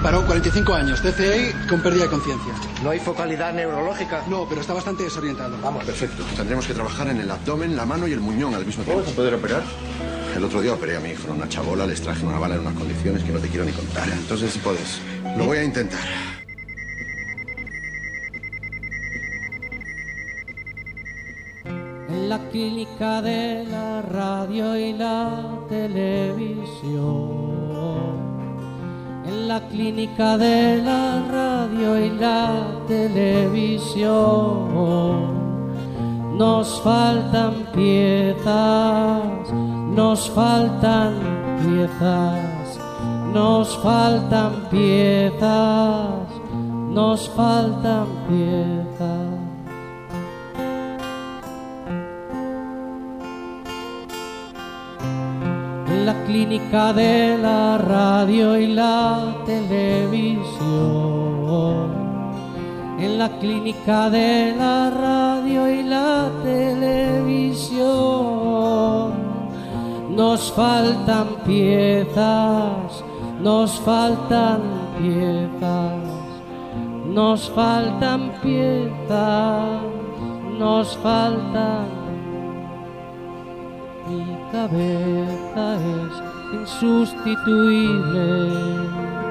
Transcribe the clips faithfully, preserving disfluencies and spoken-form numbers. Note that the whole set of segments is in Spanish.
Paró cuarenta y cinco años, T C A con pérdida de conciencia. ¿No hay focalidad neurológica? No, pero está bastante desorientado. Vamos. Perfecto. Tendremos que trabajar en el abdomen, la mano y el muñón al mismo tiempo. ¿Vamos a poder operar? El otro día operé a mi hijo en una chabola, les traje una bala en unas condiciones que no te quiero ni contar. Entonces, si puedes, lo voy a intentar. En la clínica de la radio y la televisión. En la clínica de la radio y la televisión. Nos faltan piezas, nos faltan piezas, nos faltan piezas, nos faltan piezas. En la clínica de la radio y la televisión. En la clínica de la radio y la televisión. Nos faltan piezas, nos faltan piezas, nos faltan piezas, nos faltan. Mi cabeza es insustituible.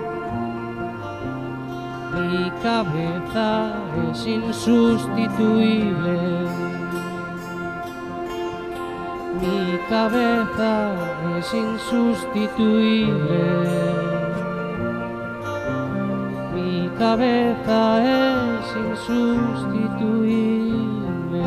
Mi cabeza es insustituible. Mi cabeza es insustituible. Mi cabeza es insustituible.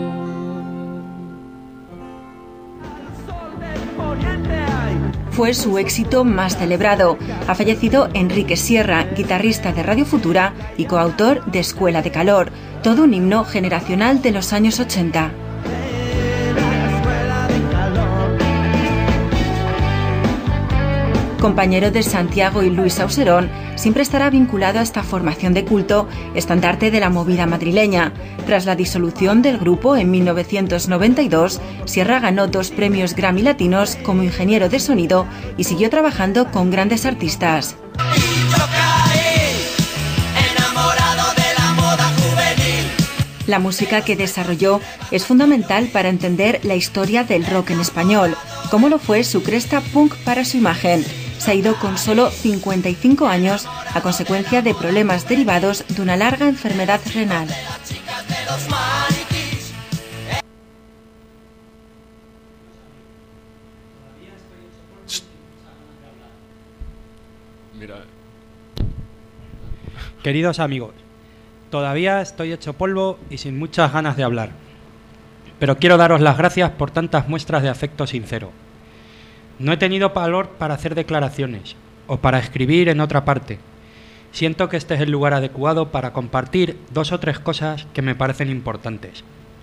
Fue su éxito más celebrado. Ha fallecido Enrique Sierra, guitarrista de Radio Futura y coautor de Escuela de Calor, todo un himno generacional de los años ochenta. Compañero de Santiago y Luis Auserón, siempre estará vinculado a esta formación de culto, estandarte de la movida madrileña. Tras la disolución del grupo en mil novecientos noventa y dos, Sierra ganó dos premios Grammy Latinos como ingeniero de sonido y siguió trabajando con grandes artistas. La música que desarrolló es fundamental para entender la historia del rock en español, como lo fue su cresta punk para su imagen. Se ha ido con solo cincuenta y cinco años a consecuencia de problemas derivados de una larga enfermedad renal. Mira. Queridos amigos, todavía estoy hecho polvo y sin muchas ganas de hablar, pero quiero daros las gracias por tantas muestras de afecto sincero. No he tenido valor para hacer declaraciones o para escribir en otra parte. Siento que este es el lugar adecuado para compartir dos o tres cosas que me parecen importantes.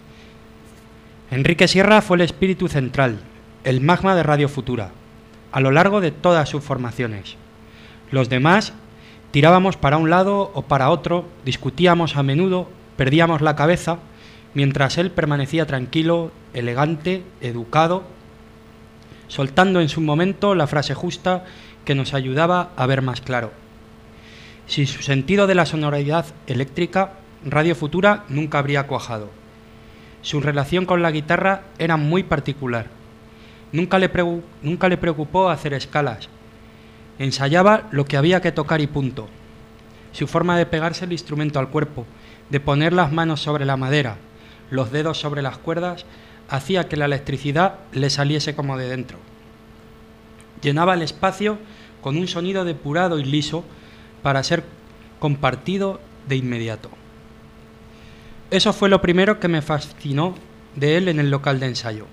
Enrique Sierra fue el espíritu central, el magma de Radio Futura, a lo largo de todas sus formaciones. Los demás tirábamos para un lado o para otro, discutíamos a menudo, perdíamos la cabeza, mientras él permanecía tranquilo, elegante, educado, soltando en su momento la frase justa que nos ayudaba a ver más claro. Sin su sentido de la sonoridad eléctrica, Radio Futura nunca habría cuajado. Su relación con la guitarra era muy particular. Nunca le, pre- nunca le preocupó hacer escalas. Ensayaba lo que había que tocar y punto. Su forma de pegarse el instrumento al cuerpo, de poner las manos sobre la madera, los dedos sobre las cuerdas, hacía que la electricidad le saliese como de dentro. Llenaba el espacio con un sonido depurado y liso para ser compartido de inmediato. Eso fue lo primero que me fascinó de él en el local de ensayo.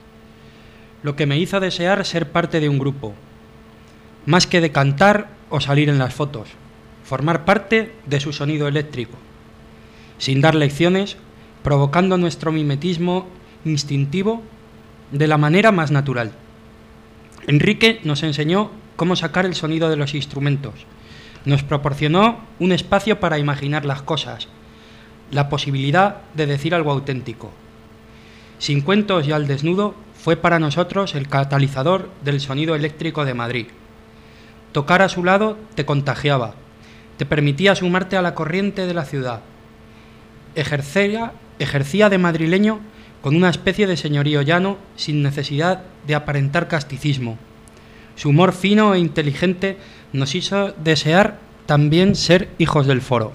Lo que me hizo desear ser parte de un grupo, más que de cantar o salir en las fotos, formar parte de su sonido eléctrico, sin dar lecciones, provocando nuestro mimetismo instintivo de la manera más natural. Enrique nos enseñó cómo sacar el sonido de los instrumentos, nos proporcionó un espacio para imaginar las cosas, la posibilidad de decir algo auténtico. Sin cuentos y al desnudo, fue para nosotros el catalizador del sonido eléctrico de Madrid. Tocar a su lado te contagiaba, te permitía sumarte a la corriente de la ciudad. Ejercía, ejercía de madrileño con una especie de señorío llano sin necesidad de aparentar casticismo. Su humor fino e inteligente nos hizo desear también ser hijos del foro.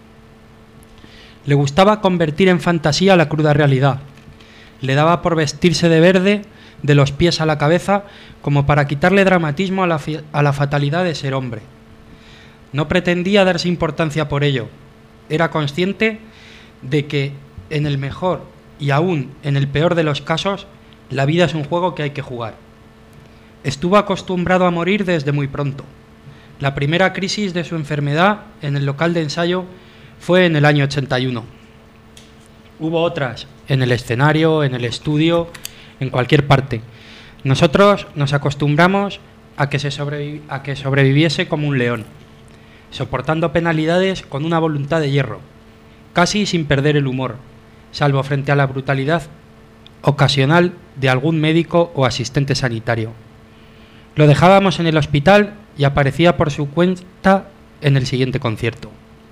Le gustaba convertir en fantasía la cruda realidad. Le daba por vestirse de verde de los pies a la cabeza como para quitarle dramatismo a la, a la fatalidad de ser hombre. No pretendía darse importancia por ello. Era consciente de que en el mejor y aún en el peor de los casos, la vida es un juego que hay que jugar. Estuvo acostumbrado a morir desde muy pronto. La primera crisis de su enfermedad en el local de ensayo fue en el año ochenta y uno. Hubo otras en el escenario, en el estudio, en cualquier parte. Nosotros nos acostumbramos a que, se sobrevi- a que sobreviviese como un león, soportando penalidades con una voluntad de hierro, casi sin perder el humor, salvo frente a la brutalidad ocasional de algún médico o asistente sanitario. Lo dejábamos en el hospital y aparecía por su cuenta en el siguiente concierto.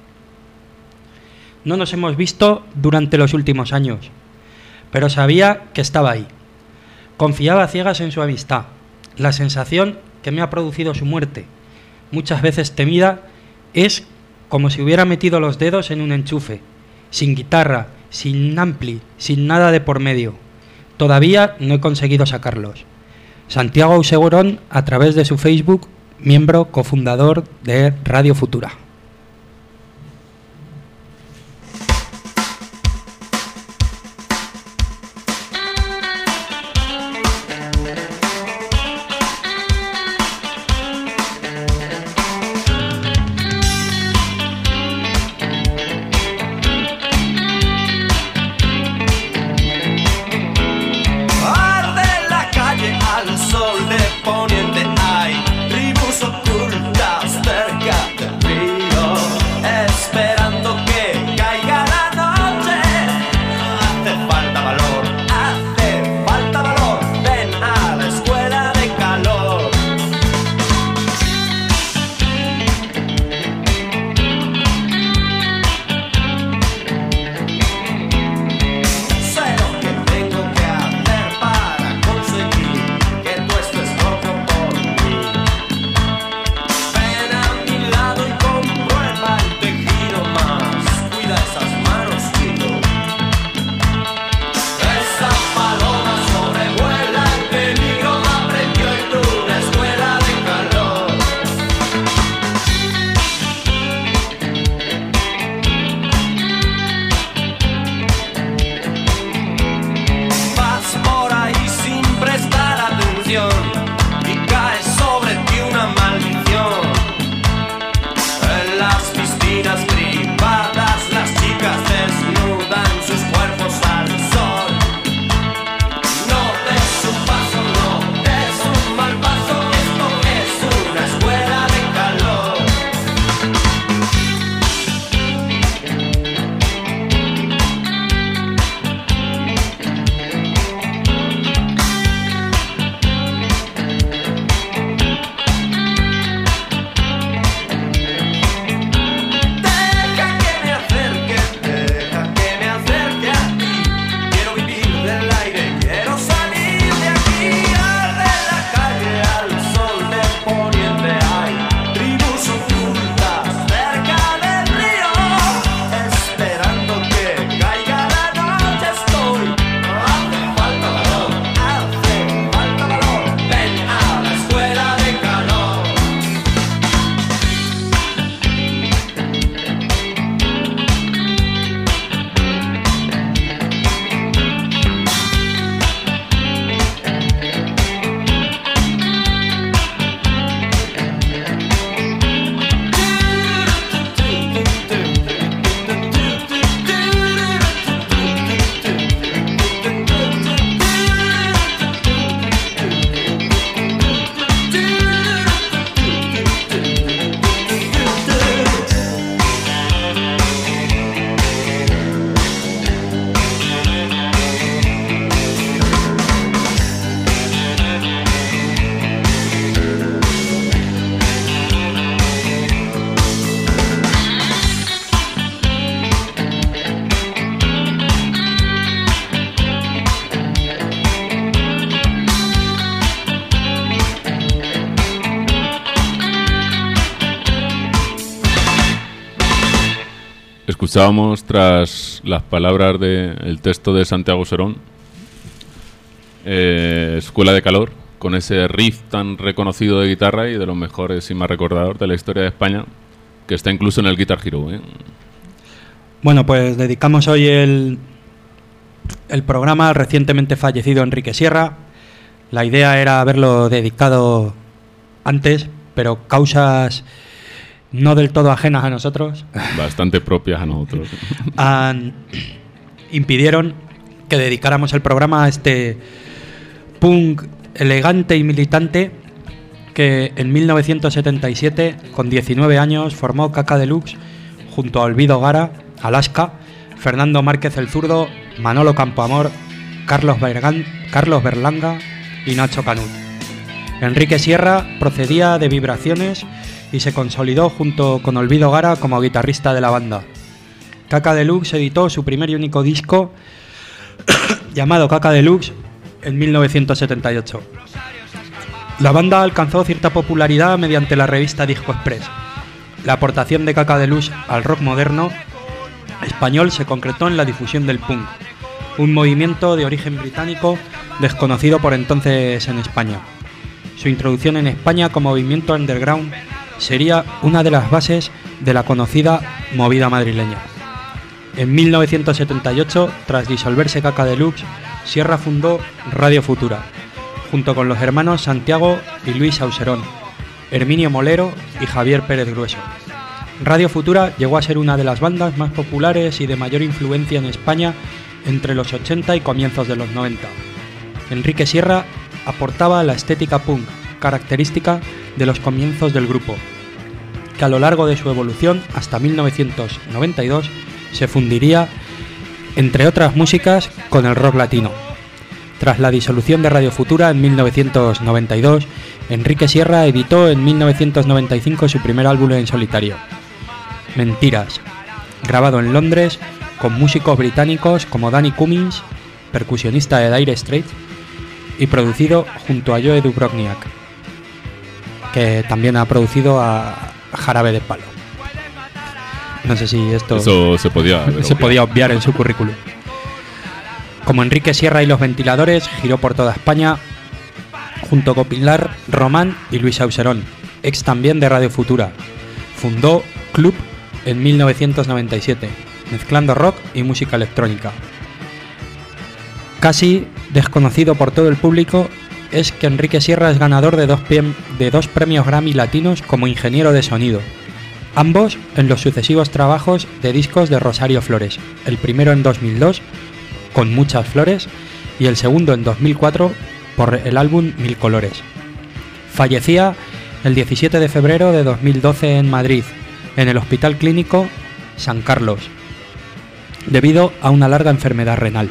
No nos hemos visto durante los últimos años, pero sabía que estaba ahí. Confiaba a ciegas en su amistad. La sensación que me ha producido su muerte, muchas veces temida, es como si hubiera metido los dedos en un enchufe, sin guitarra, sin ampli, sin nada de por medio. Todavía no he conseguido sacarlos. Santiago Auseguerón, a través de su Facebook, miembro cofundador de Radio Futura. Poniente hay tribus ocultas cerca del río. Escuchábamos tras las palabras del texto de Santiago Serón, eh, Escuela de Calor, con ese riff tan reconocido de guitarra y de los mejores y más recordados de la historia de España, que está incluso en el Guitar Hero, ¿eh? Bueno, pues dedicamos hoy el, el programa al recientemente fallecido Enrique Sierra. La idea era haberlo dedicado antes, pero causas no del todo ajenas a nosotros, bastante propias a nosotros, han, impidieron que dedicáramos el programa a este punk elegante y militante que en mil novecientos setenta y siete, con diecinueve años, formó Caca Deluxe junto a Olvido Gara, Alaska, Fernando Márquez el Zurdo, Manolo Campoamor, Carlos, Bergan, Carlos Berlanga y Nacho Canut. Enrique Sierra procedía de Vibraciones y se consolidó junto con Olvido Gara como guitarrista de la banda. Caca Deluxe editó su primer y único disco llamado Caca Deluxe en mil novecientos setenta y ocho. La banda alcanzó cierta popularidad mediante la revista Disco Express. La aportación de Caca Deluxe al rock moderno español se concretó en la difusión del punk, un movimiento de origen británico desconocido por entonces en España. Su introducción en España como movimiento underground sería una de las bases de la conocida movida madrileña. En mil novecientos setenta y ocho, tras disolverse Caca Deluxe, Sierra fundó Radio Futura, junto con los hermanos Santiago y Luis Auserón, Herminio Molero y Javier Pérez Grueso. Radio Futura llegó a ser una de las bandas más populares y de mayor influencia en España entre los ochenta y comienzos de los noventa. Enrique Sierra aportaba la estética punk, característica de los comienzos del grupo, que a lo largo de su evolución hasta mil novecientos noventa y dos se fundiría, entre otras músicas, con el rock latino. Tras la disolución de Radio Futura en mil novecientos noventa y dos, Enrique Sierra editó en mil novecientos noventa y cinco su primer álbum en solitario, Mentiras, grabado en Londres con músicos británicos como Danny Cummins, percusionista de Dire Straits, y producido junto a Joe Dubrovniak, que también ha producido a Jarabe de Palo. No sé si esto Eso se podía se podía obviar en su currículum. Como Enrique Sierra y los Ventiladores, giró por toda España junto con Pilar Román y Luis Auserón, ex también de Radio Futura. Fundó Club en mil novecientos noventa y siete, mezclando rock y música electrónica. Casi desconocido por todo el público es que Enrique Sierra es ganador de dos, de dos premios Grammy latinos como ingeniero de sonido, ambos en los sucesivos trabajos de discos de Rosario Flores, el primero en dos mil dos, con Muchas Flores, y el segundo en dos mil cuatro, por el álbum Mil Colores. Fallecía el diecisiete de febrero de dos mil doce en Madrid, en el Hospital Clínico San Carlos, debido a una larga enfermedad renal.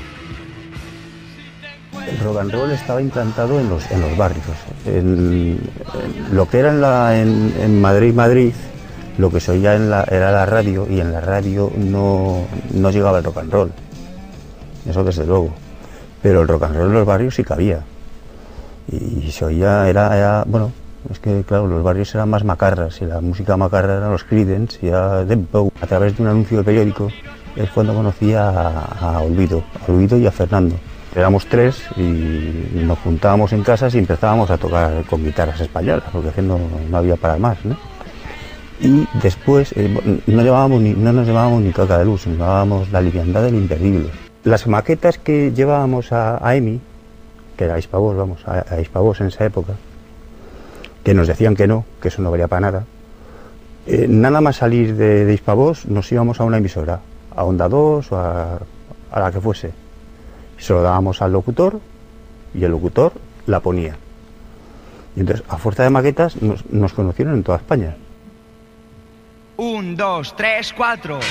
El rock and roll estaba implantado en los, en los barrios. En, en lo que era en, la, en, en Madrid, Madrid, lo que se oía en la, era la radio, y en la radio no, no llegaba el rock and roll. Eso desde luego. Pero el rock and roll en los barrios sí cabía. Y, y se oía, era, era, bueno, es que claro, los barrios eran más macarras, y la música macarra eran los Creedence y a Dembow. A través de un anuncio de periódico es cuando conocía a, a Olvido, a Olvido y a Fernando. Éramos tres y nos juntábamos en casas y empezábamos a tocar con guitarras españolas, porque no, no había para más, ¿no? Y después eh, no, llevábamos ni, no nos llevábamos ni Caca Deluxe, nos llevábamos La Liviandad del Imperdible. Las maquetas que llevábamos a, a EMI, que era Hispavox, vamos, a, a Hispavox en esa época, que nos decían que no, que eso no valía para nada, eh, nada más salir de, de Hispavox nos íbamos a una emisora, a Onda dos o a, a la que fuese. Se lo dábamos al locutor y el locutor la ponía. Y entonces, a fuerza de maquetas, nos, nos conocieron en toda España. Un, dos, tres, cuatro.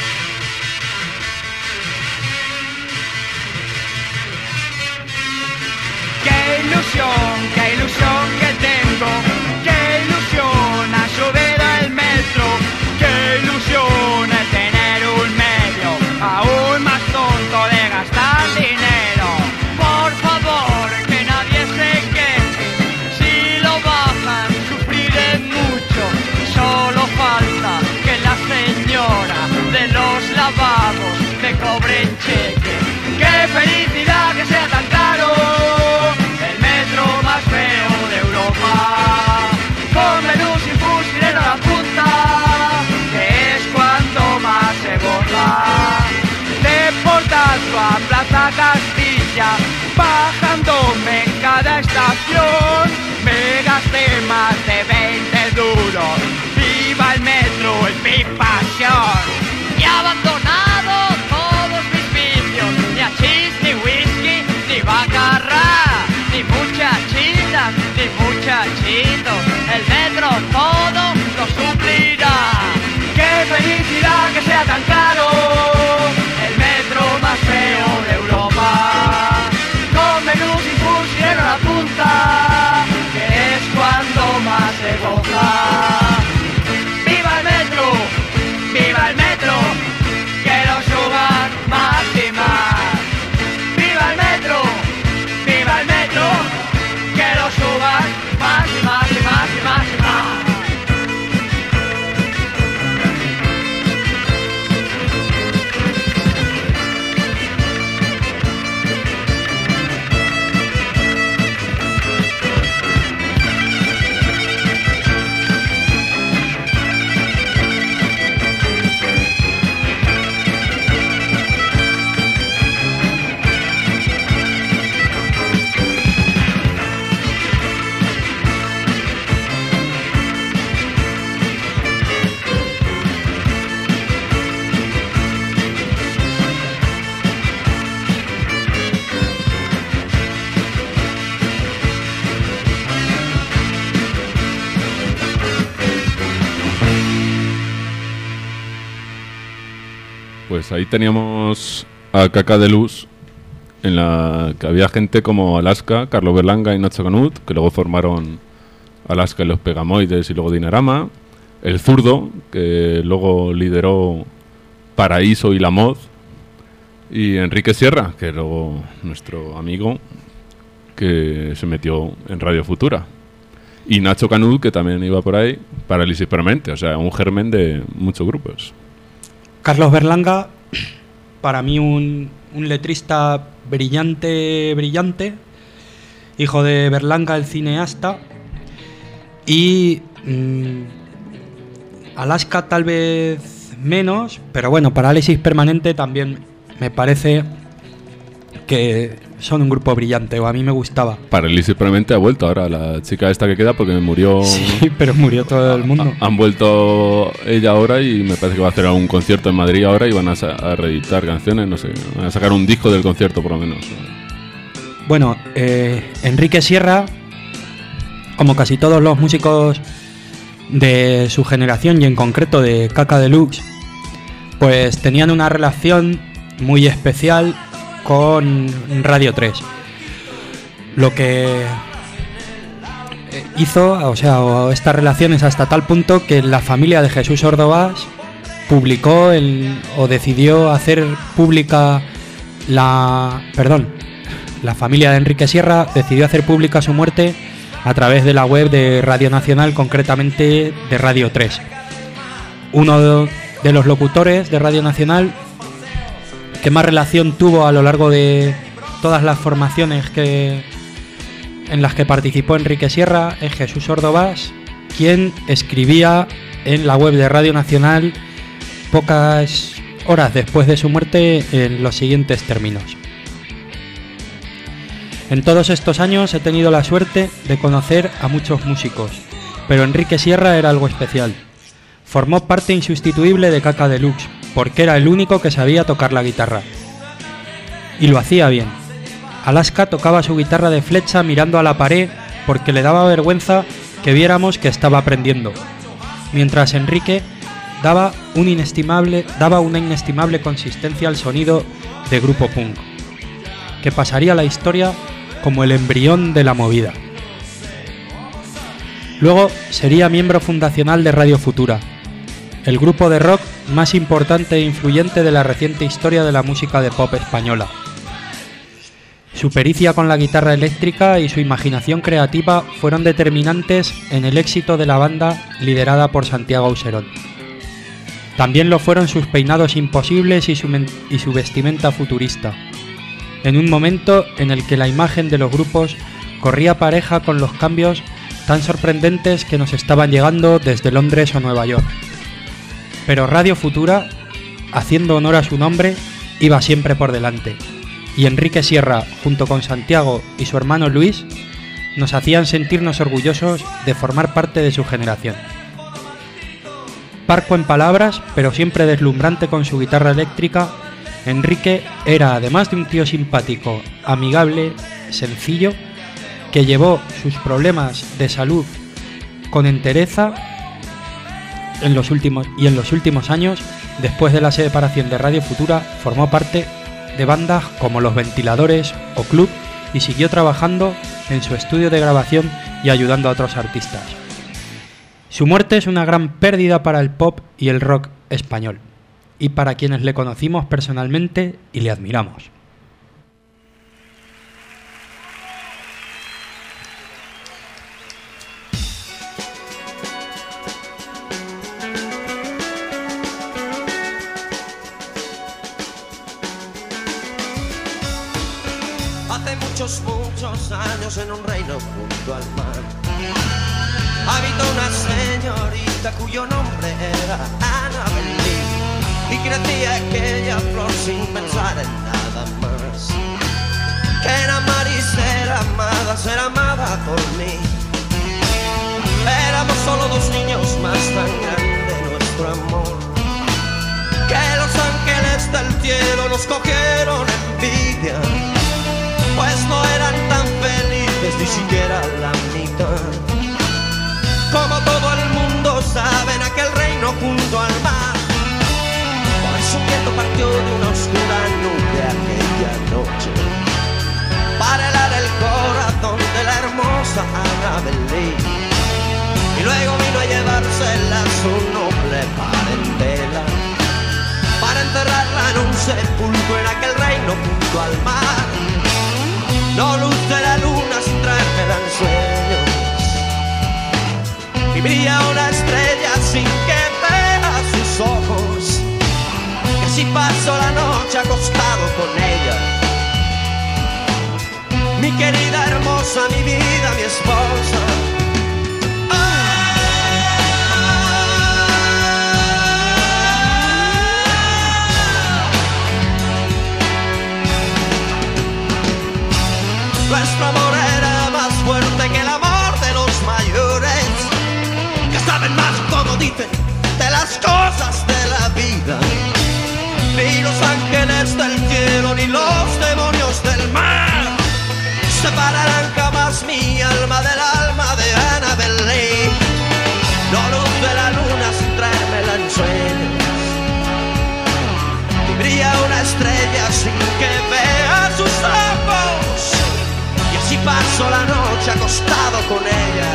Qué ilusión, qué ilusión que tengo, qué ilusión a subir al metro, qué ilusión es tener un medio aún más tonto de gastar dinero. Por favor, que nadie se queje, si lo bajan sufriré mucho, solo falta que la señora de los un cheque. ¡Qué felicidad que sea tan caro! El metro más feo de Europa, con menús y fusilero a la punta, que es cuando más se borra. De Portazo a Plaza Castilla, bajándome en cada estación, me gasté más de veinte duros. ¡Viva el metro, el Pipasión! Y he abandonado todos mis vicios, ni hachís, ni whisky, ni bacarra, ni muchachitas, ni muchachitos. El metro todo lo suplirá. ¡Qué felicidad que sea tan caro! El metro más feo de Europa, con menús y fusilero a la punta, que es cuando más se goza. ¡Viva el metro! ¡Viva el metro! ¡Que lo suban más y más! ¡Viva el metro! ¡Viva el metro! ¡Que lo suban más y más y más y más y más! Pues ahí teníamos a Caca de Luz, en la que había gente como Alaska, Carlos Berlanga y Nacho Canut, que luego formaron Alaska y los Pegamoides y luego Dinarama. El Zurdo, que luego lideró Paraíso y La Mod. Y Enrique Sierra, que luego nuestro amigo, que se metió en Radio Futura. Y Nacho Canut, que también iba por ahí, Parálisis Permanente, o sea, un germen de muchos grupos. Carlos Berlanga, para mí un, un letrista brillante, brillante, hijo de Berlanga, el cineasta, y mmm, Alaska tal vez menos, pero bueno, Parálisis Permanente también me parece que son un grupo brillante, o a mí me gustaba. Parálisis Permanente ha vuelto ahora, la chica esta que queda, porque murió... Sí, pero murió todo el mundo. Ha, han vuelto ella ahora y me parece que va a hacer algún concierto en Madrid ahora y van a, a reeditar canciones, no sé, van a sacar un disco del concierto por lo menos. Bueno, eh, Enrique Sierra, como casi todos los músicos de su generación y en concreto de Caca Deluxe, pues tenían una relación muy especial con Radio tres. Lo que hizo, o sea, estas relaciones hasta tal punto que la familia de Jesús Ordovás publicó el, o decidió hacer pública la, perdón, la familia de Enrique Sierra decidió hacer pública su muerte a través de la web de Radio Nacional, concretamente de Radio tres. Uno de los locutores de Radio Nacional que más relación tuvo a lo largo de todas las formaciones que en las que participó Enrique Sierra es Jesús Ordovás, quien escribía en la web de Radio Nacional pocas horas después de su muerte en los siguientes términos. En todos estos años he tenido la suerte de conocer a muchos músicos, pero Enrique Sierra era algo especial. Formó parte insustituible de Caca Deluxe, porque era el único que sabía tocar la guitarra. Y lo hacía bien. Alaska tocaba su guitarra de flecha mirando a la pared porque le daba vergüenza que viéramos que estaba aprendiendo. Mientras Enrique daba, un inestimable, daba una inestimable consistencia al sonido de grupo punk, que pasaría a la historia como el embrión de la movida. Luego sería miembro fundacional de Radio Futura, el grupo de rock más importante e influyente de la reciente historia de la música de pop española. Su pericia con la guitarra eléctrica y su imaginación creativa fueron determinantes en el éxito de la banda liderada por Santiago Auserón. También lo fueron sus peinados imposibles y su, men- y su vestimenta futurista, en un momento en el que la imagen de los grupos corría pareja con los cambios tan sorprendentes que nos estaban llegando desde Londres o Nueva York. Pero Radio Futura, haciendo honor a su nombre, iba siempre por delante, y Enrique Sierra, junto con Santiago y su hermano Luis, nos hacían sentirnos orgullosos de formar parte de su generación. Parco en palabras, pero siempre deslumbrante con su guitarra eléctrica, Enrique era, además de un tío simpático, amigable, sencillo, que llevó sus problemas de salud con entereza en los últimos, y en los últimos años, después de la separación de Radio Futura, formó parte de bandas como Los Ventiladores o Club y siguió trabajando en su estudio de grabación y ayudando a otros artistas. Su muerte es una gran pérdida para el pop y el rock español, y para quienes le conocimos personalmente y le admiramos. Hace muchos, muchos años en un reino junto al mar habitó una señorita cuyo nombre era Annabelle, y crecía aquella flor sin pensar en nada más que en amar y ser amada, ser amada por mí. Éramos solo dos niños más, tan grande nuestro amor que los ángeles del cielo nos cogieron envidia, pues no eran tan felices, ni siquiera la mitad. Como todo el mundo sabe, en aquel reino junto al mar, pues un viento partió de una oscura nube aquella noche para helar el corazón de la hermosa Annabelle, y luego vino a llevársela a su noble parentela para enterrarla en un sepulcro en aquel reino junto al mar. No luce la luna sin traérmela en sueños, y brilla una estrella sin que vea sus ojos, que si paso la noche acostado con ella, mi querida hermosa, mi vida, mi esposa. Nuestro amor era más fuerte que el amor de los mayores, que saben más, como dicen, de las cosas de la vida. Ni los ángeles del cielo ni los demonios del mar separarán jamás mi alma del alma de Annabelle. No luce la luna sin traérmela en sueños, y brilla una estrella sin que vea sus ojos, y así paso la noche acostado con ella,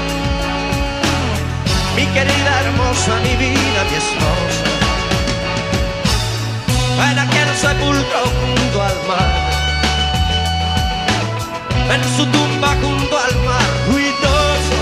mi querida hermosa, mi vida, mi esposa. En aquel sepulcro junto al mar, en su tumba junto al mar, ruidoso.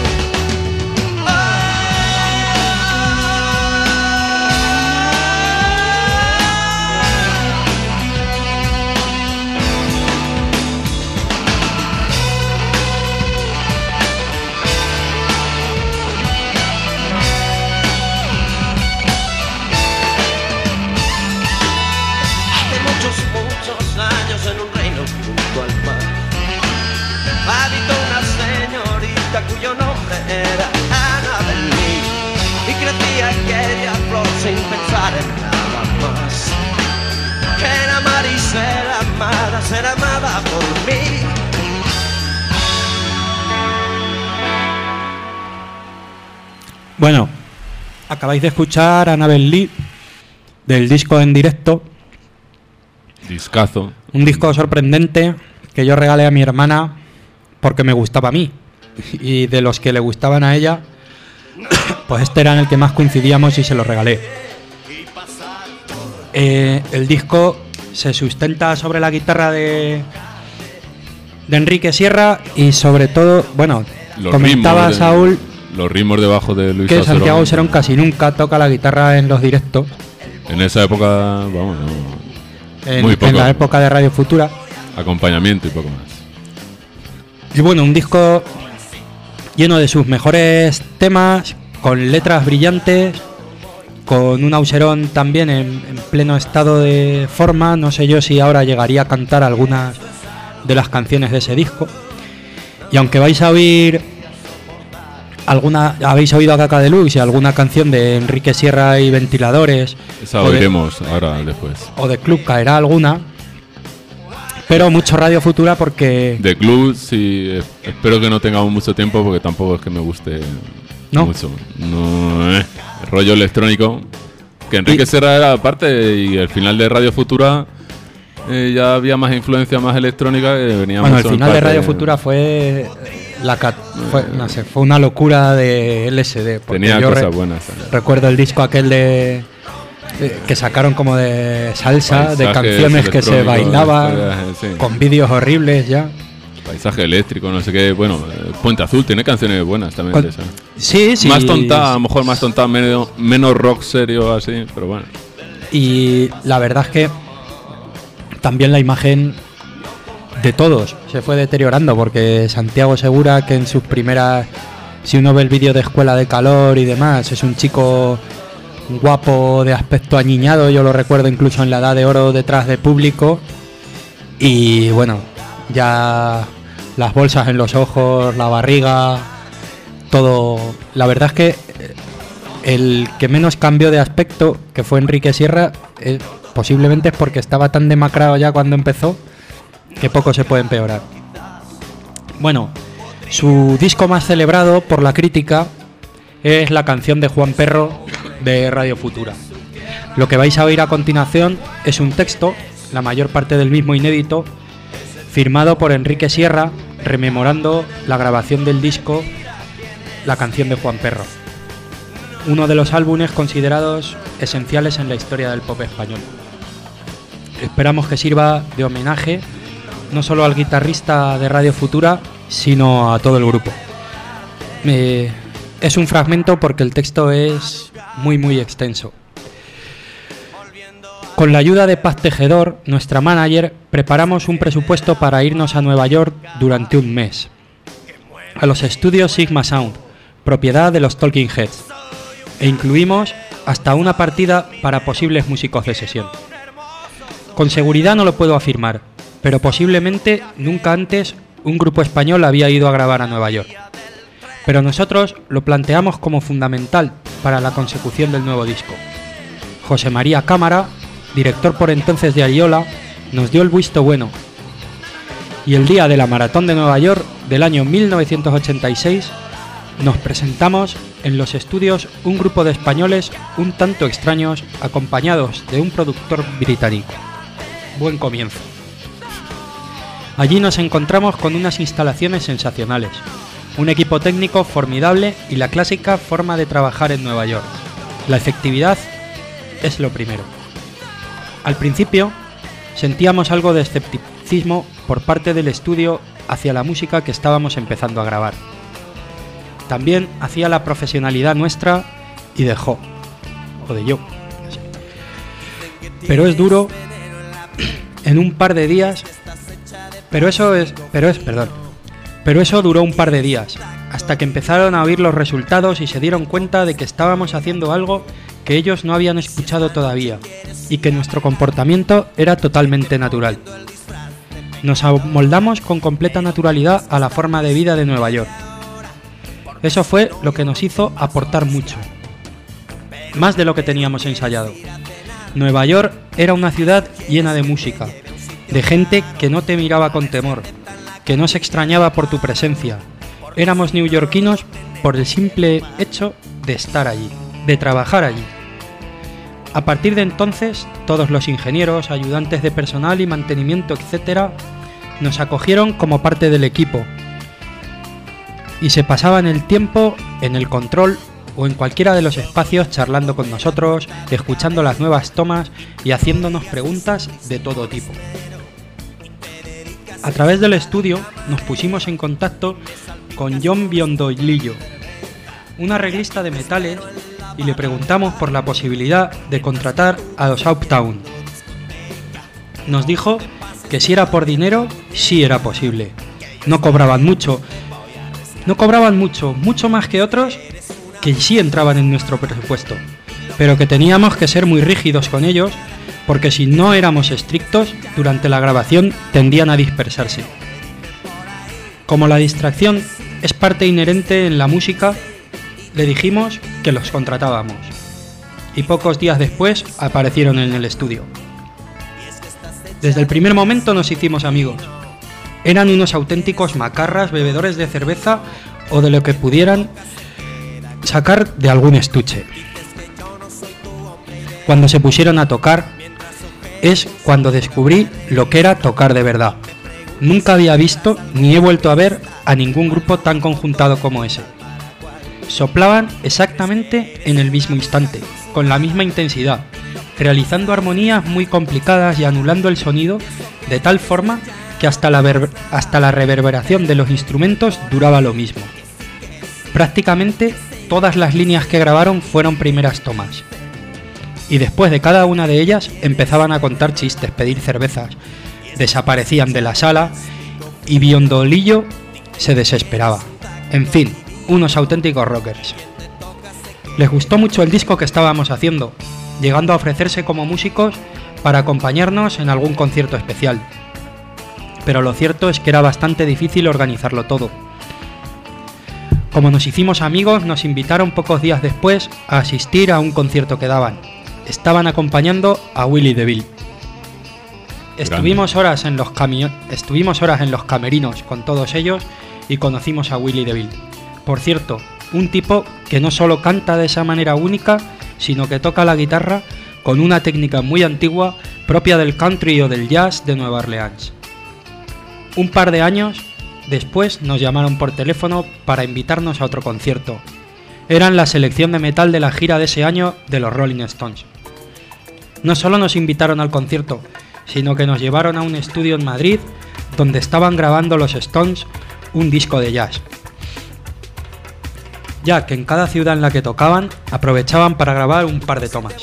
En un reino junto al mar habitó una señorita cuyo nombre era Annabelle, y crecía aquella flor sin pensar en nada más que en amar y ser amada, ser amada por mí. Bueno, acabáis de escuchar a Annabelle del disco en directo. Discazo. Un disco sorprendente que yo regalé a mi hermana porque me gustaba a mí, y de los que le gustaban a ella, pues este era en el que más coincidíamos y se lo regalé. Eh, el disco se sustenta sobre la guitarra de, de Enrique Sierra, y sobre todo, bueno, Los comentaba ritmos de- Saúl los ritmos debajo de Luis Que Auserón. Santiago Auserón casi nunca toca la guitarra en los directos. En esa época, vamos, no, En, muy poco. en la época de Radio Futura. Acompañamiento y poco más. Y bueno, un disco lleno de sus mejores temas, con letras brillantes, con un Auserón también en, en pleno estado de forma. No sé yo si ahora llegaría a cantar algunas de las canciones de ese disco. Y aunque vais a oír alguna, habéis oído a Caca Deluxe y alguna canción de Enrique Sierra y Ventiladores, Esa o de- oiremos ahora después. o de Club caerá alguna, pero mucho Radio Futura porque De Club, sí, eh, espero que no tengamos mucho tiempo porque tampoco es que me guste ¿No? mucho. No, eh, el rollo electrónico. Que Enrique Y- Serra era parte y el final de Radio Futura eh, ya había más influencia más electrónica que venía bueno, el mucho en final de parte- Radio Futura fue la cat- fue, no sé, fue una locura de L S D. porque Tenía yo cosas re- buenas también. Recuerdo el disco aquel de eh, que sacaron como de salsa, de Paisajes canciones que se electrónicos, bailaban, historias, sí. con vídeos horribles ya. Paisaje eléctrico, no sé qué. Bueno, eh, Puente Azul tiene canciones buenas también. Con- de esa. Sí, sí. Más tonta, a lo mejor más tonta, menos, menos rock serio así, pero bueno. Y la verdad es que también la imagen de todos se fue deteriorando, porque Santiago Segura, que en sus primeras, si uno ve el vídeo de Escuela de Calor y demás, es un chico guapo de aspecto añiñado, yo lo recuerdo incluso en la edad de oro detrás de Público, y bueno, ya las bolsas en los ojos, la barriga, todo. La verdad es que el que menos cambió de aspecto, que fue Enrique Sierra, eh, posiblemente es porque estaba tan demacrado ya cuando empezó que poco se puede empeorar. Bueno, su disco más celebrado por la crítica es la canción de Juan Perro de Radio Futura. Lo que vais a oír a continuación es un texto, la mayor parte del mismo inédito, firmado por Enrique Sierra, rememorando la grabación del disco La canción de Juan Perro, uno de los álbumes considerados esenciales en la historia del pop español. Esperamos que sirva de homenaje no solo al guitarrista de Radio Futura, sino a todo el grupo. Eh, es un fragmento porque el texto es muy muy extenso. Con la ayuda de Paz Tejedor, nuestra manager, preparamos un presupuesto para irnos a Nueva York durante un mes, a los estudios Sigma Sound, propiedad de los Talking Heads, e incluimos hasta una partida para posibles músicos de sesión. Con seguridad no lo puedo afirmar, pero posiblemente nunca antes un grupo español había ido a grabar a Nueva York. Pero nosotros lo planteamos como fundamental para la consecución del nuevo disco. José María Cámara, director por entonces de Ariola, nos dio el visto bueno. Y el día de la Maratón de Nueva York del año mil novecientos ochenta y seis, nos presentamos en los estudios un grupo de españoles un tanto extraños, acompañados de un productor británico. Buen comienzo. Allí nos encontramos con unas instalaciones sensacionales, un equipo técnico formidable y la clásica forma de trabajar en Nueva York. La efectividad es lo primero. Al principio sentíamos algo de escepticismo por parte del estudio hacia la música que estábamos empezando a grabar. También hacia la profesionalidad nuestra y de Jo, o de yo. Pero es duro en un par de días, pero eso es, pero es, perdón, pero eso duró un par de días, hasta que empezaron a oír los resultados y se dieron cuenta de que estábamos haciendo algo que ellos no habían escuchado todavía y que nuestro comportamiento era totalmente natural. Nos amoldamos con completa naturalidad a la forma de vida de Nueva York. Eso fue lo que nos hizo aportar mucho, más de lo que teníamos ensayado. Nueva York era una ciudad llena de música, de gente que no te miraba con temor, que no se extrañaba por tu presencia. Éramos neoyorquinos por el simple hecho de estar allí, de trabajar allí. A partir de entonces, todos los ingenieros, ayudantes de personal y mantenimiento, etcétera, nos acogieron como parte del equipo y se pasaban el tiempo en el control o en cualquiera de los espacios charlando con nosotros, escuchando las nuevas tomas y haciéndonos preguntas de todo tipo. A través del estudio nos pusimos en contacto con John Biondoglio, un arreglista de metales, y le preguntamos por la posibilidad de contratar a los Uptown. Nos dijo que si era por dinero, sí era posible. No cobraban mucho, no cobraban mucho, mucho más que otros que sí entraban en nuestro presupuesto, pero que teníamos que ser muy rígidos con ellos, porque si no éramos estrictos, durante la grabación tendían a dispersarse. Como la distracción es parte inherente en la música, le dijimos que los contratábamos, y pocos días después aparecieron en el estudio. Desde el primer momento nos hicimos amigos. Eran unos auténticos macarras, bebedores de cerveza o de lo que pudieran sacar de algún estuche. Cuando se pusieron a tocar, es cuando descubrí lo que era tocar de verdad. Nunca había visto ni he vuelto a ver a ningún grupo tan conjuntado como ese. Soplaban exactamente en el mismo instante, con la misma intensidad, realizando armonías muy complicadas y anulando el sonido de tal forma que hasta la, ver- hasta la reverberación de los instrumentos duraba lo mismo. Prácticamente todas las líneas que grabaron fueron primeras tomas. Y después de cada una de ellas empezaban a contar chistes, pedir cervezas, desaparecían de la sala y Biondolillo se desesperaba. En fin, unos auténticos rockers. Les gustó mucho el disco que estábamos haciendo, llegando a ofrecerse como músicos para acompañarnos en algún concierto especial. Pero lo cierto es que era bastante difícil organizarlo todo. Como nos hicimos amigos, nos invitaron pocos días después a asistir a un concierto que daban. Estaban acompañando a Willy DeVille. Estuvimos horas en los camio- estuvimos horas en los camerinos con todos ellos y conocimos a Willy DeVille. Por cierto, un tipo que no solo canta de esa manera única, sino que toca la guitarra con una técnica muy antigua propia del country o del jazz de Nueva Orleans. Un par de años después nos llamaron por teléfono para invitarnos a otro concierto. Eran la selección de metal de la gira de ese año de los Rolling Stones. No solo nos invitaron al concierto, sino que nos llevaron a un estudio en Madrid donde estaban grabando los Stones un disco de jazz, ya que en cada ciudad en la que tocaban aprovechaban para grabar un par de tomas.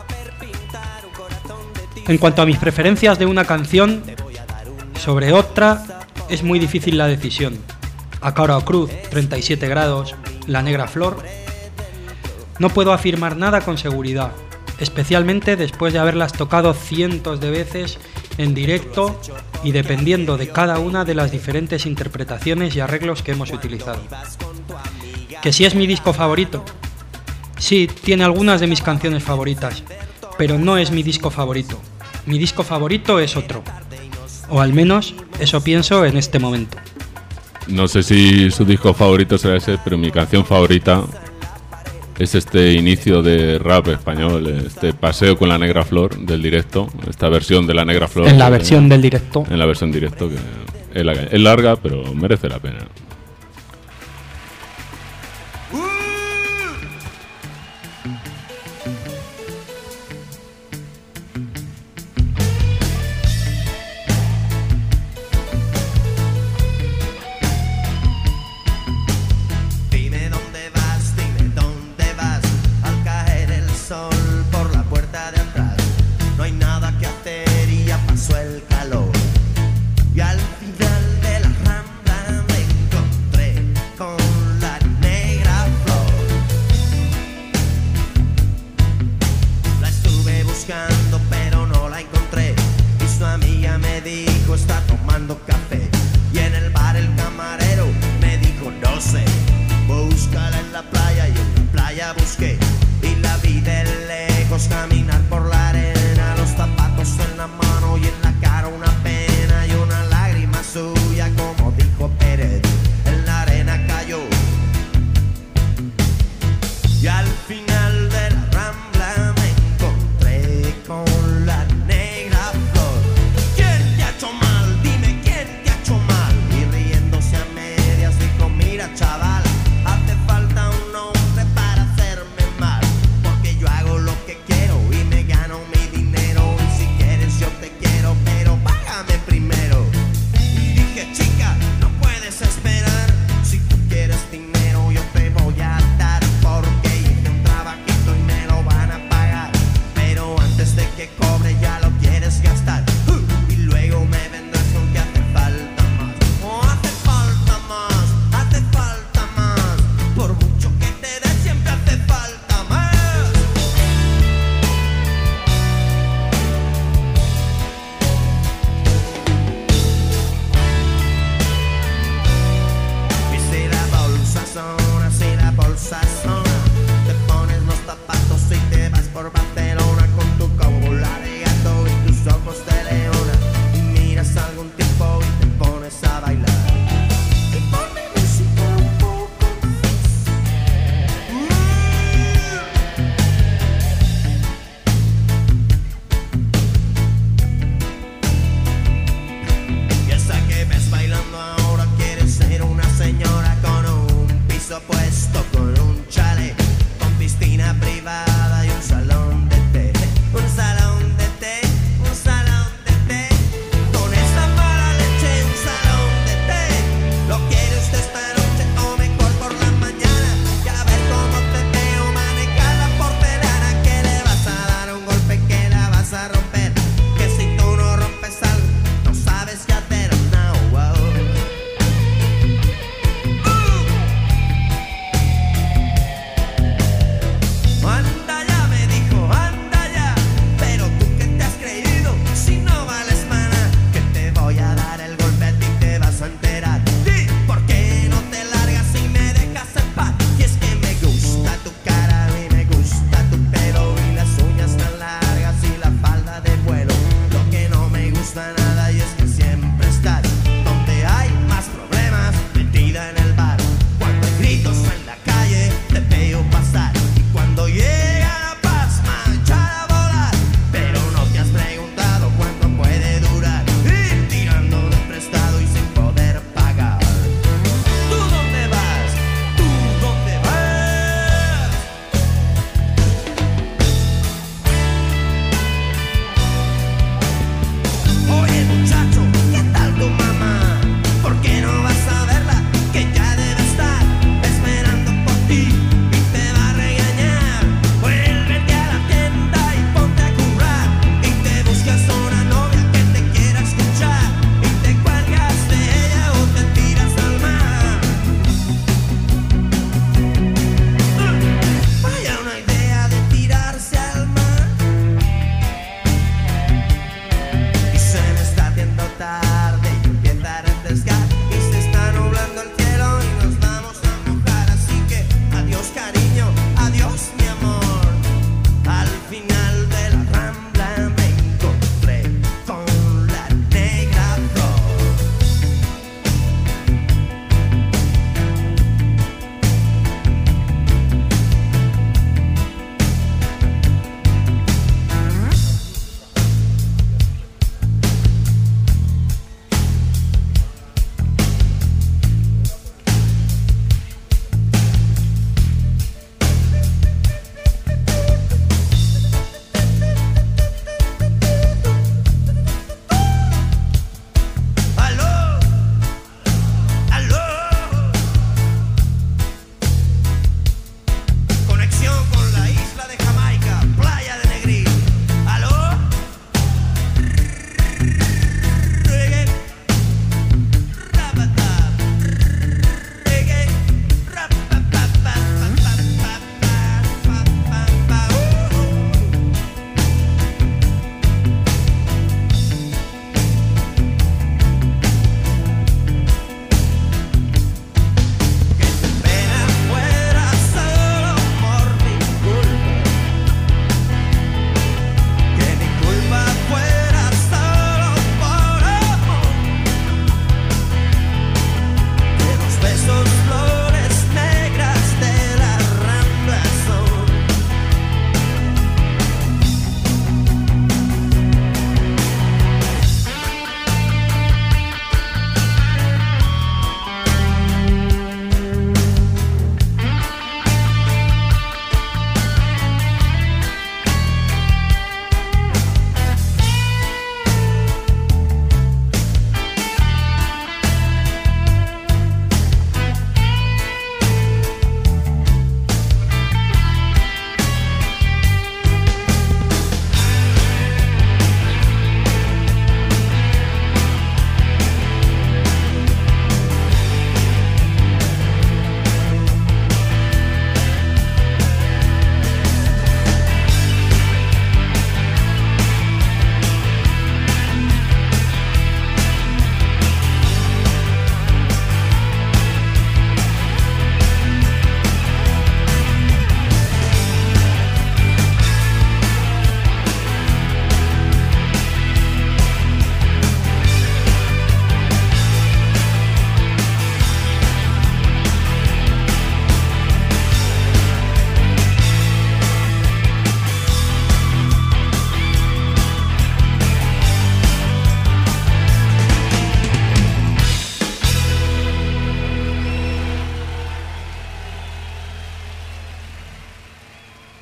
En cuanto a mis preferencias de una canción sobre otra, es muy difícil la decisión. A Cara o Cruz, treinta y siete grados, La Negra Flor. No puedo afirmar nada con seguridad, especialmente después de haberlas tocado cientos de veces en directo y dependiendo de cada una de las diferentes interpretaciones y arreglos que hemos utilizado. ¿Que sí es mi disco favorito? Sí, tiene algunas de mis canciones favoritas, pero no es mi disco favorito. Mi disco favorito es otro, o al menos eso pienso en este momento. No sé si su disco favorito será ese, pero mi canción favorita es este inicio de rap español, este Paseo con la Negra Flor del directo, esta versión de la Negra Flor. En la versión del directo. En la versión directo, que es, la, es larga, pero merece la pena. El calor y al final de la rambla me encontré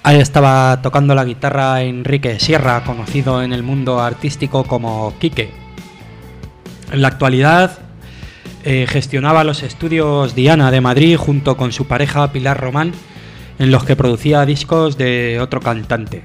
Ahí estaba tocando la guitarra Enrique Sierra, conocido en el mundo artístico como Quique. En la actualidad eh, gestionaba los estudios Diana de Madrid junto con su pareja Pilar Román, en los que producía discos de otro cantante.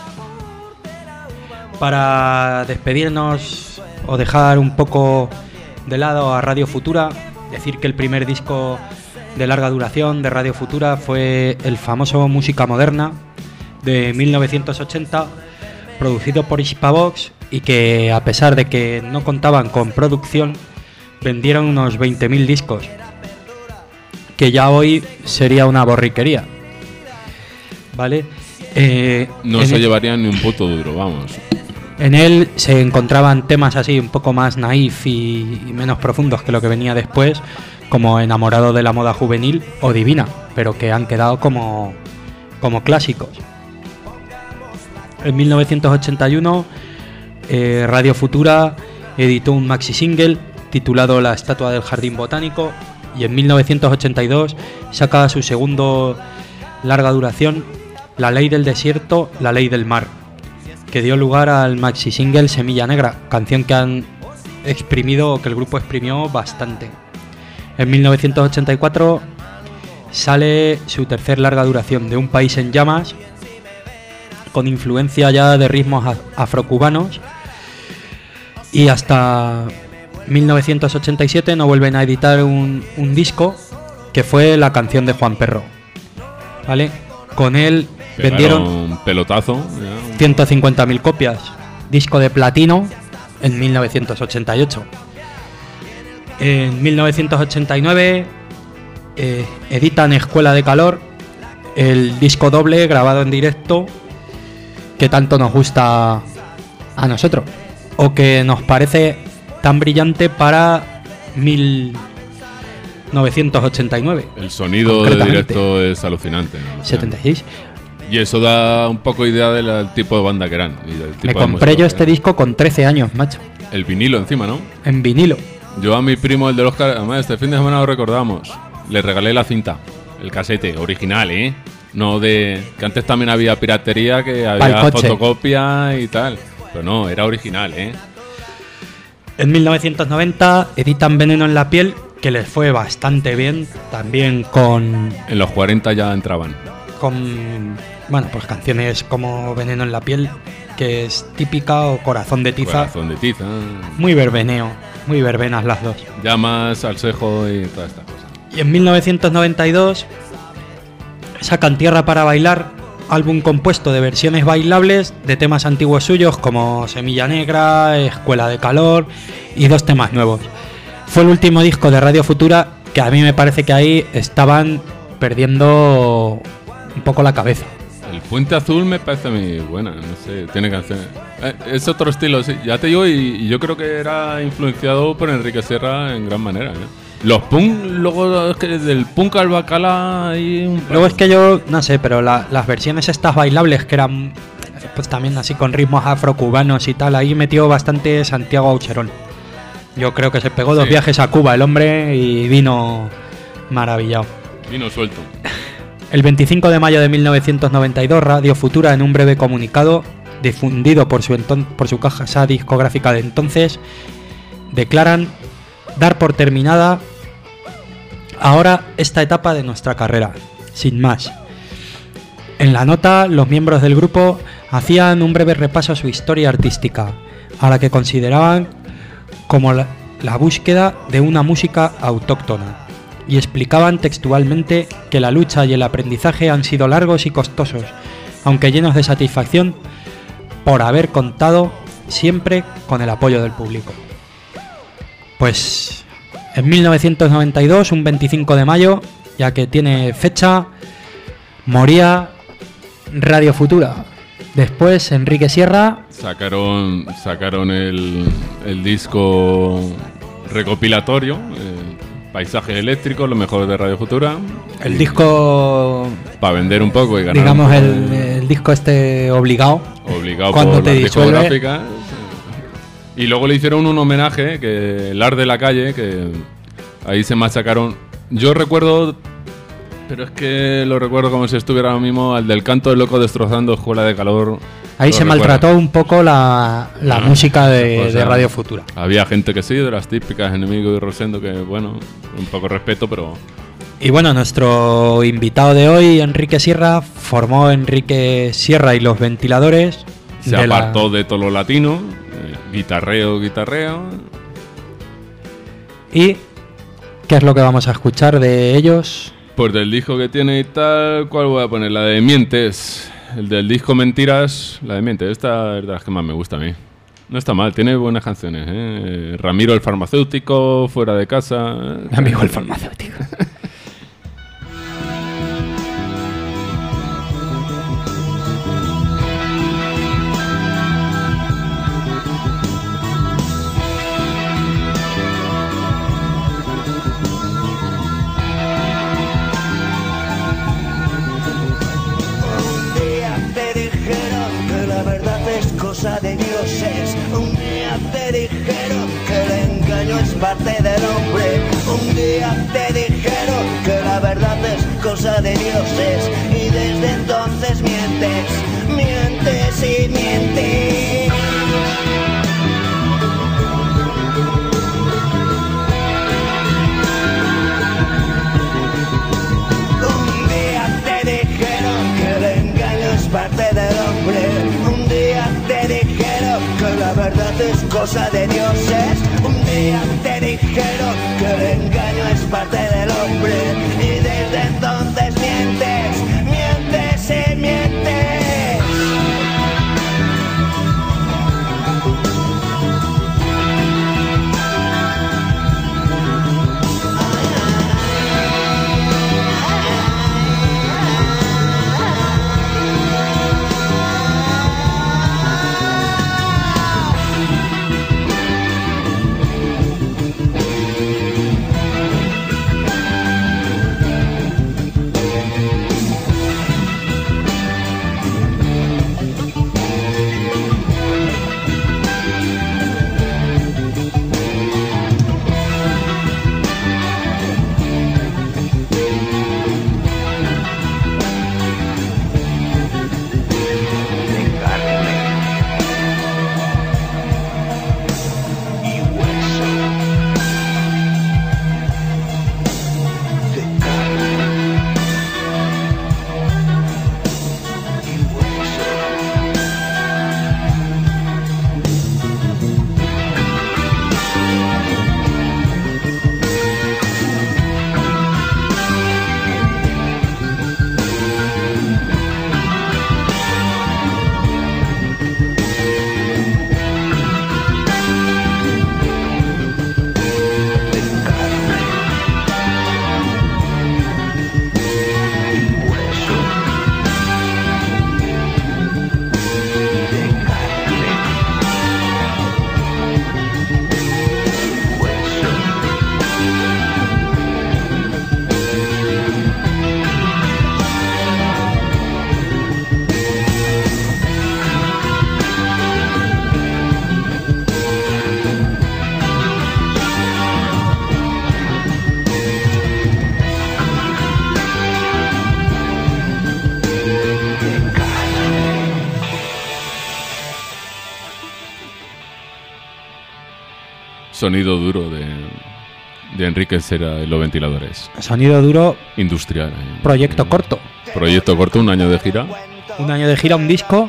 Para despedirnos o dejar un poco de lado a Radio Futura, decir que el primer disco de larga duración de Radio Futura fue el famoso Música Moderna de mil novecientos ochenta, producido por Hispavox, y que a pesar de que no contaban con producción, vendieron unos veinte mil discos, que ya hoy sería una borriquería, ¿vale? Eh, no se el... llevarían ni un puto duro, vamos. En él se encontraban temas así un poco más naif y, y menos profundos que lo que venía después, como Enamorado de la moda juvenil o Divina, pero que han quedado como, como clásicos. En mil novecientos ochenta y uno, eh, Radio Futura editó un maxi single titulado La estatua del jardín botánico, y en mil novecientos ochenta y dos saca su segundo larga duración, La ley del desierto, la ley del mar, que dio lugar al maxi single Semilla Negra, canción que han exprimido o que el grupo exprimió bastante. En mil novecientos ochenta y cuatro sale su tercer larga duración, De un país en llamas, con influencia ya de ritmos afrocubanos, y hasta mil novecientos ochenta y siete no vuelven a editar un, un disco, que fue La canción de Juan Perro, ¿vale? Con él vendieron un pelotazo, ya. ciento cincuenta mil copias, disco de platino en mil novecientos ochenta y ocho. En mil novecientos ochenta y nueve eh, editan Escuela de Calor, el disco doble grabado en directo que tanto nos gusta a nosotros, o que nos parece tan brillante para mil novecientos ochenta y nueve. El sonido de directo es alucinante, ¿no? setenta y seis. Y eso da un poco idea del, del tipo de banda que eran. Y del tipo Me de compré yo este eran. disco con trece años, macho. El vinilo encima, ¿no? En vinilo. Yo a mi primo, el del Oscar, además este fin de semana lo recordamos, le regalé la cinta, el casete, original, ¿eh? No de... que antes también había piratería, que había fotocopia y tal. Pero no, era original, ¿eh? En mil novecientos noventa editan Veneno en la piel, que les fue bastante bien, también con... En los cuarenta ya entraban. Con, bueno, pues canciones como Veneno en la piel, que es típica, o Corazón de tiza. Corazón de tiza. Muy verbeneo, muy verbenas las dos. Llamas, Salsejo y todas estas cosas. Y en mil novecientos noventa y dos sacan Tierra para bailar, álbum compuesto de versiones bailables de temas antiguos suyos como Semilla Negra, Escuela de Calor y dos temas nuevos. Fue el último disco de Radio Futura, que a mí me parece que ahí estaban perdiendo un poco la cabeza. El Puente Azul me parece muy buena, no sé, tiene canciones. Eh, es otro estilo, sí, ya te digo, y, y yo creo que era influenciado por Enrique Sierra en gran manera, ¿eh? Los punk, luego es que del punk al bacala hay un... Luego es que yo, no sé, pero la, las versiones estas bailables que eran pues también así con ritmos afrocubanos y tal, ahí metió bastante Santiago Aucherón. Yo creo que se pegó dos sí. viajes a Cuba el hombre y vino maravillado. Vino suelto. El veinticinco de mayo de mil novecientos noventa y dos, Radio Futura, en un breve comunicado difundido por su, enton- por su casa discográfica de entonces, declaran dar por terminada ahora esta etapa de nuestra carrera, sin más. En la nota, los miembros del grupo hacían un breve repaso a su historia artística, a la que consideraban como la, la búsqueda de una música autóctona, y explicaban textualmente que la lucha y el aprendizaje han sido largos y costosos, aunque llenos de satisfacción por haber contado siempre con el apoyo del público. Pues en mil novecientos noventa y dos, un veinticinco de mayo, ya que tiene fecha, moría Radio Futura. Después Enrique Sierra sacaron sacaron el, el disco recopilatorio, el Paisaje Eléctrico, lo mejor de Radio Futura. El disco para vender un poco y ganar. Digamos el, el disco este obligado. Obligado cuando por te las disuelve. discográficas. Y luego le hicieron un homenaje, que el Ar de la Calle, que ahí se machacaron. Yo recuerdo Pero es que lo recuerdo como si estuviera ahora mismo al del Canto del Loco destrozando Escuela de Calor. Ahí se recuerdo. maltrató un poco la, la Ah, música de, o sea, de Radio Futura. Había gente que sí, de las típicas Enemigo y Rosendo, que bueno, un poco respeto, pero... Y bueno, nuestro invitado de hoy, Enrique Sierra, formó Enrique Sierra y los Ventiladores. Se de apartó la... de todo lo latino, eh, guitarreo, guitarreo. ¿Y qué es lo que vamos a escuchar de ellos? Pues del disco que tiene y tal, ¿cuál voy a poner? La de Mientes. El del disco Mentiras, la de Mientes. Esta es de las que más me gusta a mí. No está mal, tiene buenas canciones, ¿eh? Ramiro el farmacéutico, Fuera de casa. Amigo el farmacéutico. De dioses, un día te dijeron que el engaño es parte del hombre, un día te dijeron que la verdad es cosa de dioses y desde entonces mientes, mientes y mientes. Un día te dijeron que el engaño es parte del hombre, un día te dijeron que la verdad es cosa de dioses, un día te dijeron que el engaño es parte del hombre y desde entonces mientes, mientes y mientes. Sonido duro de, de Enrique Sierra y los Ventiladores. Sonido duro. Industrial. Eh. Proyecto eh, corto. Proyecto corto, un año de gira. Un año de gira, un disco.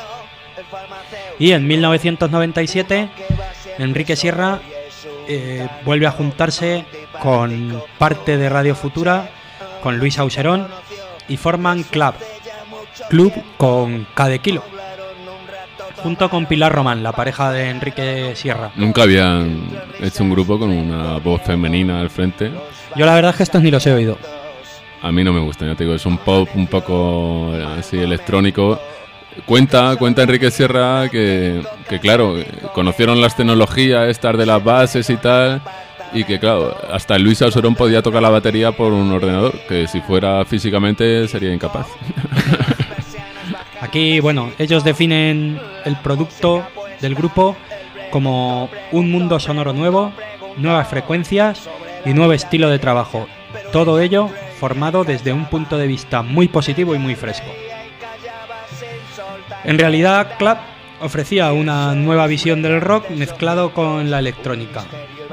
Y en mil novecientos noventa y siete, Enrique Sierra eh, vuelve a juntarse con parte de Radio Futura, con Luis Auserón, y forman Club. Club con K de Kilo. Junto con Pilar Román, la pareja de Enrique Sierra. Nunca habían hecho un grupo con una voz femenina al frente. Yo la verdad es que estos ni los he oído. A mí no me gusta, ya te digo, es un pop un poco así electrónico. Cuenta, cuenta Enrique Sierra que, que claro, conocieron las tecnologías estas de las bases y tal, y que claro, hasta Luis Auserón podía tocar la batería por un ordenador, que si fuera físicamente sería incapaz. Aquí, bueno, ellos definen el producto del grupo como un mundo sonoro nuevo, nuevas frecuencias y nuevo estilo de trabajo. Todo ello formado desde un punto de vista muy positivo y muy fresco. En realidad, Club ofrecía una nueva visión del rock mezclado con la electrónica.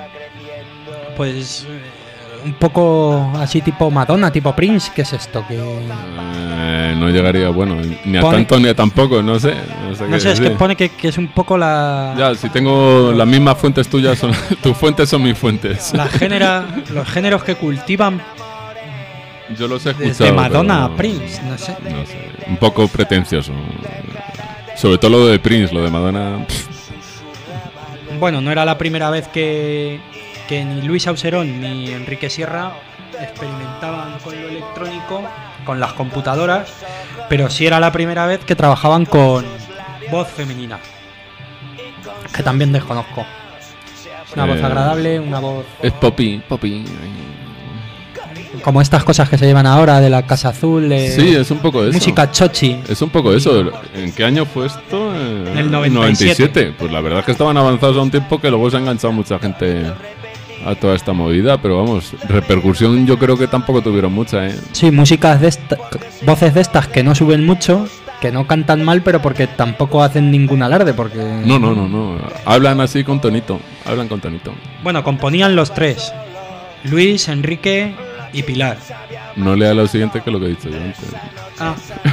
Pues un poco así tipo Madonna, tipo Prince. ¿Qué es esto? Que eh, no llegaría, bueno, ni a pone... tanto ni a tampoco, no sé. No sé, no sé es que pone que, que es un poco la... Ya, si tengo las mismas fuentes tuyas, son tus fuentes son mis fuentes. La génera, los géneros que cultivan. Yo los he escuchado. Desde Madonna pero... a Prince, no sé. No sé, un poco pretencioso. Sobre todo lo de Prince, lo de Madonna. Pff. Bueno, no era la primera vez que, que ni Luis Auserón ni Enrique Sierra experimentaban con lo electrónico, con las computadoras, pero sí era la primera vez que trabajaban con voz femenina, que también desconozco. Una eh, voz agradable, una voz... Es poppy, poppy. Como estas cosas que se llevan ahora de la Casa Azul. Eh, sí, es un poco eso. Música chochi. Es un poco eso. ¿En qué año fue esto? En el noventa y siete. noventa y siete. Pues la verdad es que estaban avanzados a un tiempo que luego se ha enganchado mucha gente a toda esta movida, pero vamos, repercusión yo creo que tampoco tuvieron mucha, ¿eh? Sí, músicas de esta, voces de estas que no suben mucho, que no cantan mal, pero porque tampoco hacen ningún alarde, porque... No, no, no, no. Hablan así con tonito. Hablan con tonito. Bueno, componían los tres. Luis, Enrique... y Pilar. No lea lo siguiente que lo que he dicho yo antes. Ah.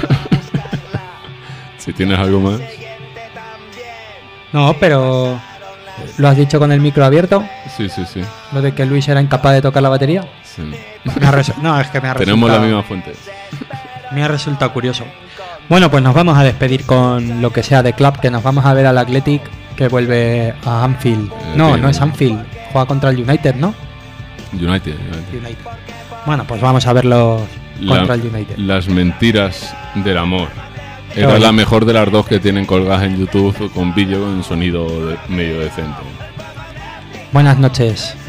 Si tienes algo más. No, pero... ¿Lo has dicho con el micro abierto? Sí, sí, sí. ¿Lo de que Luis era incapaz de tocar la batería? Sí. Me ha resu- no, es que me ha resultado... Tenemos la misma fuente. Me ha resultado curioso. Bueno, pues nos vamos a despedir con lo que sea de Club, que nos vamos a ver al Athletic, que vuelve a Anfield. Eh, no, bien. no es Anfield. Juega contra el United, ¿no? United, United. United. Bueno, pues vamos a verlo contra la, el United. Las mentiras del amor. Era la mejor de las dos que tienen colgadas en YouTube con vídeo en sonido de, medio decente. Buenas noches.